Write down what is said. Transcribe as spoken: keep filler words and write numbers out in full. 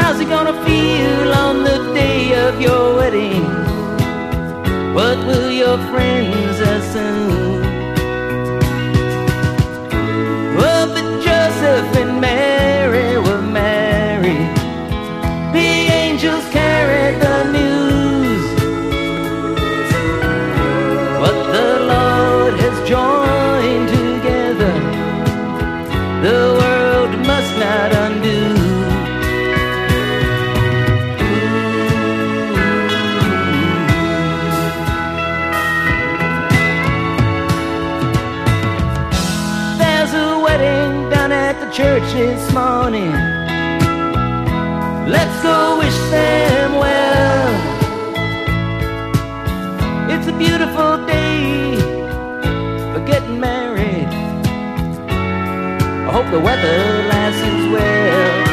How's it gonna feel on the day of your wedding? What will your friends assume? Oh, but Joseph and Mary were married. The angels carried the news. What the Lord has joined together, the world must not undo. There's a wedding down at the church this morning. Let's go wish them well. It's a beautiful day for getting married. I hope the weather lasts as well.